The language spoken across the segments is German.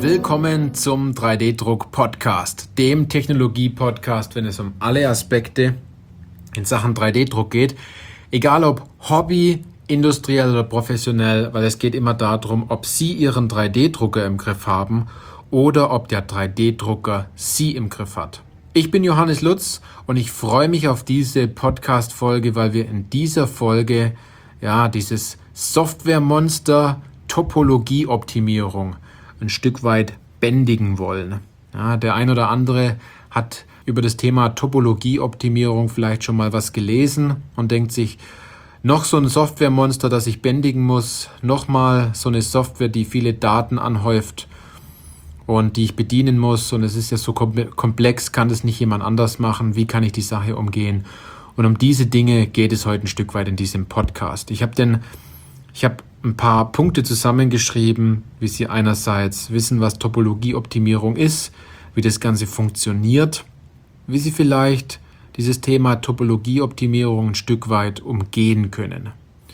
Willkommen zum 3D-Druck-Podcast, dem Technologie-Podcast, wenn es um alle Aspekte in Sachen 3D-Druck geht. Egal ob Hobby, industriell oder professionell, weil es geht immer darum, ob Sie Ihren 3D-Drucker im Griff haben oder ob der 3D-Drucker Sie im Griff hat. Ich bin Johannes Lutz und ich freue mich auf diese Podcast-Folge, weil wir in dieser Folge dieses Softwaremonster Topologieoptimierung ein Stück weit bändigen wollen. Ja, der ein oder andere hat über das Thema Topologieoptimierung vielleicht schon mal was gelesen und denkt sich, noch so ein Softwaremonster, das ich bändigen muss, nochmal so eine Software, die viele Daten anhäuft und die ich bedienen muss, und es ist ja so komplex, kann das nicht jemand anders machen, wie kann ich die Sache umgehen? Und um diese Dinge geht es heute ein Stück weit in diesem Podcast. Ich habe ein paar Punkte zusammengeschrieben, wie Sie einerseits wissen, was Topologieoptimierung ist, wie das Ganze funktioniert, wie Sie vielleicht dieses Thema Topologieoptimierung ein Stück weit umgehen können.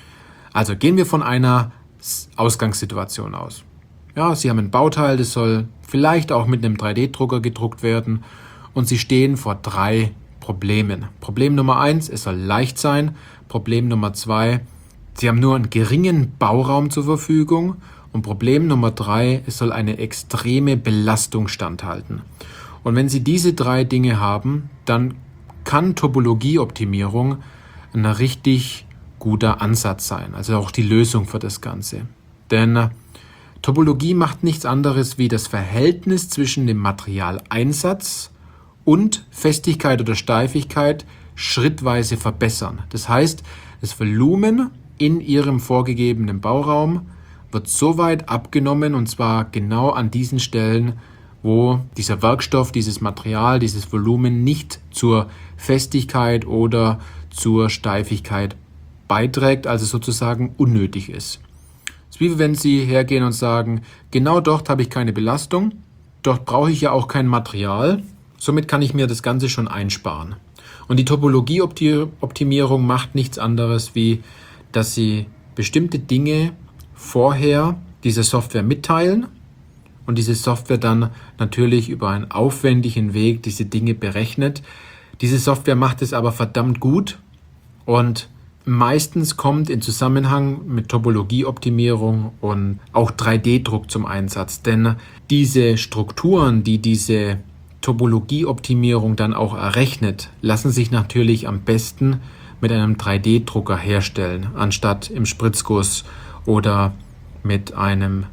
Also gehen wir von einer Ausgangssituation aus. Ja, Sie haben ein Bauteil, das soll vielleicht auch mit einem 3D-Drucker gedruckt werden und Sie stehen vor 3 Problemen. Problem Nummer 1, es soll leicht sein. Problem Nummer 2, Sie haben nur einen geringen Bauraum zur Verfügung. Und Problem Nummer 3, es soll eine extreme Belastung standhalten. Und wenn Sie diese 3 Dinge haben, dann kann Topologieoptimierung ein richtig guter Ansatz sein. Also auch die Lösung für das Ganze. Denn Topologie macht nichts anderes wie das Verhältnis zwischen dem Materialeinsatz und Festigkeit oder Steifigkeit schrittweise verbessern. Das heißt, das Volumen in Ihrem vorgegebenen Bauraum wird so weit abgenommen, und zwar genau an diesen Stellen, wo dieser Werkstoff, dieses Material, dieses Volumen nicht zur Festigkeit oder zur Steifigkeit beiträgt, also sozusagen unnötig ist. Es ist wie wenn Sie hergehen und sagen, genau dort habe ich keine Belastung, dort brauche ich ja auch kein Material, somit kann ich mir das Ganze schon einsparen. Und die Topologieoptimierung macht nichts anderes, wie dass Sie bestimmte Dinge vorher dieser Software mitteilen und diese Software dann natürlich über einen aufwendigen Weg diese Dinge berechnet. Diese Software macht es aber verdammt gut und meistens kommt in Zusammenhang mit Topologieoptimierung und auch 3D-Druck zum Einsatz. Denn diese Strukturen, die diese Topologieoptimierung dann auch errechnet, lassen sich natürlich am besten mit einem 3D-Drucker herstellen, anstatt im Spritzguss oder mit einer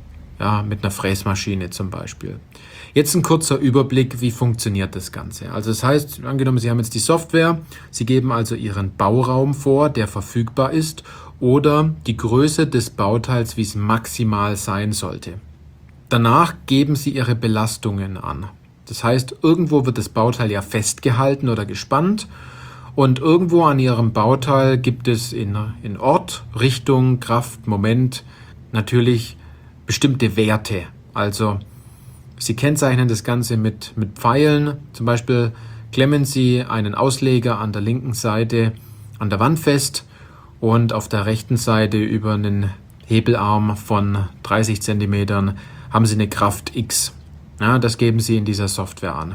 Fräsmaschine zum Beispiel. Jetzt ein kurzer Überblick, wie funktioniert das Ganze. Also das heißt, angenommen, Sie haben jetzt die Software, Sie geben also Ihren Bauraum vor, der verfügbar ist, oder die Größe des Bauteils, wie es maximal sein sollte. Danach geben Sie Ihre Belastungen an. Das heißt, irgendwo wird das Bauteil ja festgehalten oder gespannt. Und irgendwo an Ihrem Bauteil gibt es in Ort, Richtung, Kraft, Moment natürlich bestimmte Werte. Also Sie kennzeichnen das Ganze mit Pfeilen. Zum Beispiel klemmen Sie einen Ausleger an der linken Seite an der Wand fest und auf der rechten Seite über einen Hebelarm von 30 cm haben Sie eine Kraft X. Ja, das geben Sie in dieser Software an.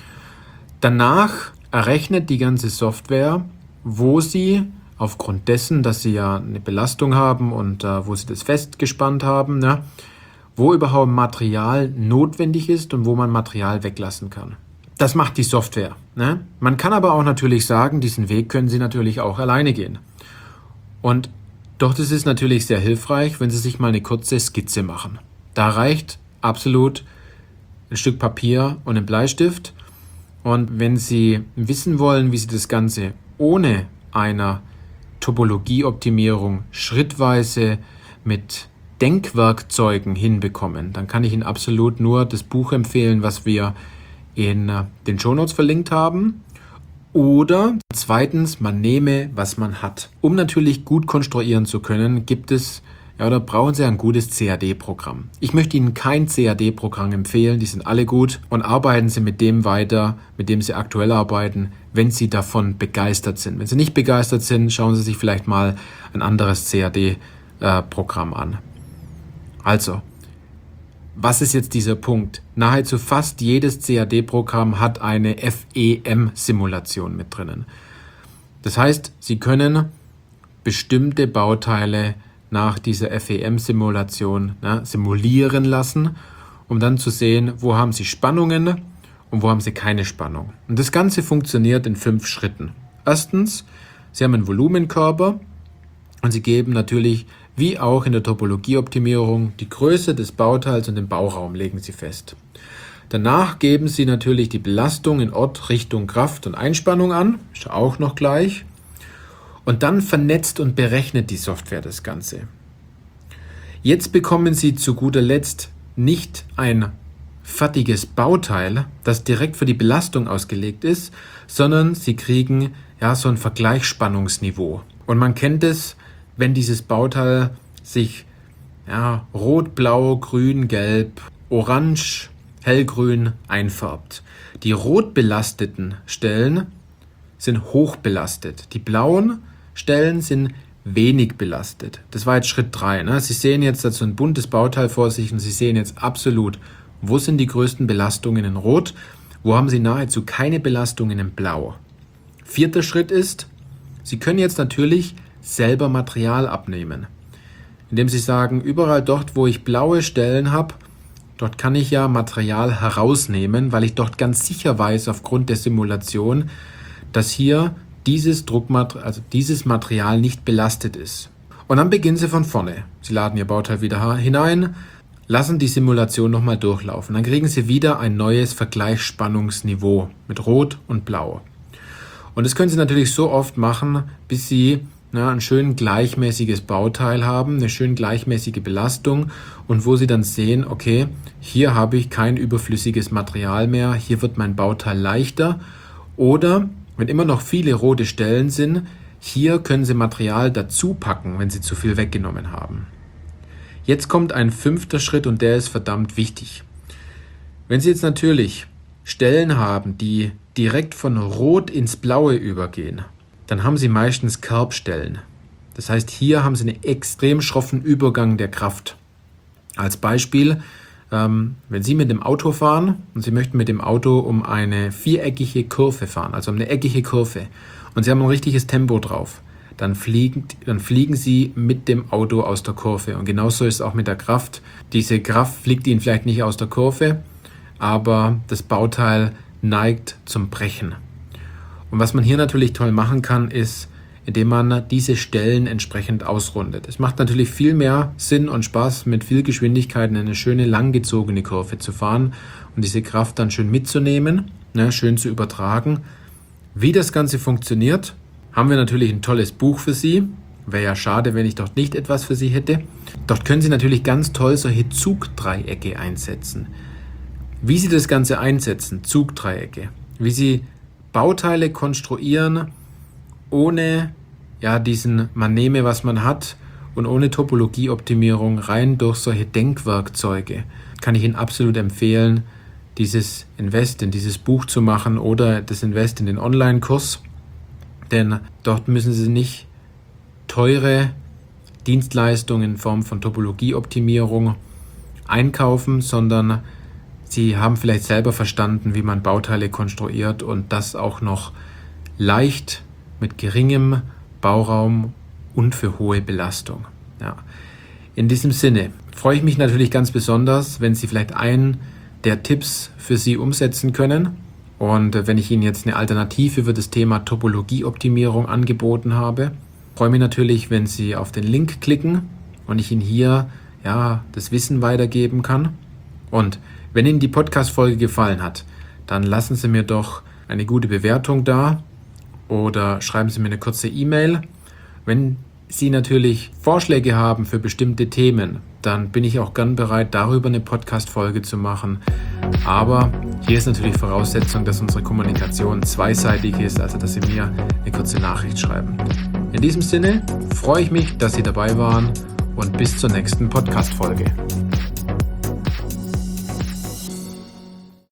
Danach errechnet die ganze Software, wo Sie aufgrund dessen, dass Sie ja eine Belastung haben und wo Sie das festgespannt haben, wo überhaupt Material notwendig ist und wo man Material weglassen kann. Das macht die Software. Man kann aber auch natürlich sagen, diesen Weg können Sie natürlich auch alleine gehen. Und doch, das ist natürlich sehr hilfreich, wenn Sie sich mal eine kurze Skizze machen. Da reicht absolut ein Stück Papier und ein Bleistift. Und wenn Sie wissen wollen, wie Sie das Ganze ohne einer Topologieoptimierung schrittweise mit Denkwerkzeugen hinbekommen, dann kann ich Ihnen absolut nur das Buch empfehlen, was wir in den Shownotes verlinkt haben. Oder zweitens, man nehme, was man hat. Um natürlich gut konstruieren zu können, brauchen Sie ein gutes CAD-Programm. Ich möchte Ihnen kein CAD-Programm empfehlen, die sind alle gut, und arbeiten Sie mit dem weiter, mit dem Sie aktuell arbeiten, wenn Sie davon begeistert sind. Wenn Sie nicht begeistert sind, schauen Sie sich vielleicht mal ein anderes CAD-Programm an. Also, was ist jetzt dieser Punkt? Nahezu fast jedes CAD-Programm hat eine FEM-Simulation mit drinnen. Das heißt, Sie können bestimmte Bauteile nach dieser FEM-Simulation simulieren lassen, um dann zu sehen, wo haben Sie Spannungen und wo haben Sie keine Spannung. Und das Ganze funktioniert in 5 Schritten. Erstens, Sie haben einen Volumenkörper und Sie geben natürlich, wie auch in der Topologieoptimierung, die Größe des Bauteils und den Bauraum legen Sie fest. Danach geben Sie natürlich die Belastung in Ort, Richtung, Kraft und Einspannung an, ist auch noch gleich. Und dann vernetzt und berechnet die Software das Ganze. Jetzt bekommen Sie zu guter Letzt nicht ein fertiges Bauteil, das direkt für die Belastung ausgelegt ist, sondern Sie kriegen so ein Vergleichsspannungsniveau. Und man kennt es, wenn dieses Bauteil sich rot, blau, grün, gelb, orange, hellgrün einfärbt. Die rot belasteten Stellen sind hoch belastet. Die blauen Stellen sind wenig belastet. Das war jetzt Schritt 3. Sie sehen jetzt dazu ein buntes Bauteil vor sich und Sie sehen jetzt absolut, wo sind die größten Belastungen in Rot, wo haben Sie nahezu keine Belastungen in Blau. 4. Schritt ist, Sie können jetzt natürlich selber Material abnehmen, indem Sie sagen, überall dort, wo ich blaue Stellen habe, dort kann ich ja Material herausnehmen, weil ich dort ganz sicher weiß, aufgrund der Simulation, dass hier dieses Material nicht belastet ist. Und dann beginnen Sie von vorne. Sie laden Ihr Bauteil wieder hinein, lassen die Simulation nochmal durchlaufen. Dann kriegen Sie wieder ein neues Vergleichsspannungsniveau mit Rot und Blau. Und das können Sie natürlich so oft machen, bis Sie ein schön gleichmäßiges Bauteil haben, eine schön gleichmäßige Belastung und wo Sie dann sehen, okay, hier habe ich kein überflüssiges Material mehr, hier wird mein Bauteil leichter. Oder, wenn immer noch viele rote Stellen sind, hier können Sie Material dazu packen, wenn Sie zu viel weggenommen haben. Jetzt kommt ein 5. Schritt und der ist verdammt wichtig. Wenn Sie jetzt natürlich Stellen haben, die direkt von Rot ins Blaue übergehen, dann haben Sie meistens Kerbstellen. Das heißt, hier haben Sie einen extrem schroffen Übergang der Kraft. Als Beispiel, wenn Sie mit dem Auto fahren und Sie möchten mit dem Auto um eine viereckige Kurve fahren, also um eine eckige Kurve, und Sie haben ein richtiges Tempo drauf, dann fliegen Sie mit dem Auto aus der Kurve. Und genauso ist es auch mit der Kraft. Diese Kraft fliegt Ihnen vielleicht nicht aus der Kurve, aber das Bauteil neigt zum Brechen. Und was man hier natürlich toll machen kann, ist, indem man diese Stellen entsprechend ausrundet. Es macht natürlich viel mehr Sinn und Spaß, mit viel Geschwindigkeit in eine schöne langgezogene Kurve zu fahren und diese Kraft dann schön mitzunehmen, schön zu übertragen. Wie das Ganze funktioniert, haben wir natürlich ein tolles Buch für Sie. Wäre ja schade, wenn ich dort nicht etwas für Sie hätte. Dort können Sie natürlich ganz toll solche Zugdreiecke einsetzen. Wie Sie das Ganze einsetzen, Zugdreiecke, wie Sie Bauteile konstruieren, ohne man nehme, was man hat und ohne Topologieoptimierung, rein durch solche Denkwerkzeuge, kann ich Ihnen absolut empfehlen, dieses Invest in dieses Buch zu machen oder das Invest in den Online-Kurs, denn dort müssen Sie nicht teure Dienstleistungen in Form von Topologieoptimierung einkaufen, sondern Sie haben vielleicht selber verstanden, wie man Bauteile konstruiert und das auch noch leicht mit geringem Bauraum und für hohe Belastung. Ja. In diesem Sinne freue ich mich natürlich ganz besonders, wenn Sie vielleicht einen der Tipps für Sie umsetzen können und wenn ich Ihnen jetzt eine Alternative für das Thema Topologieoptimierung angeboten habe. Ich freue mich natürlich, wenn Sie auf den Link klicken und ich Ihnen hier das Wissen weitergeben kann. Und wenn Ihnen die Podcast-Folge gefallen hat, dann lassen Sie mir doch eine gute Bewertung da oder schreiben Sie mir eine kurze E-Mail. Wenn Sie natürlich Vorschläge haben für bestimmte Themen, dann bin ich auch gern bereit, darüber eine Podcast-Folge zu machen. Aber hier ist natürlich Voraussetzung, dass unsere Kommunikation zweiseitig ist, also dass Sie mir eine kurze Nachricht schreiben. In diesem Sinne freue ich mich, dass Sie dabei waren und bis zur nächsten Podcast-Folge.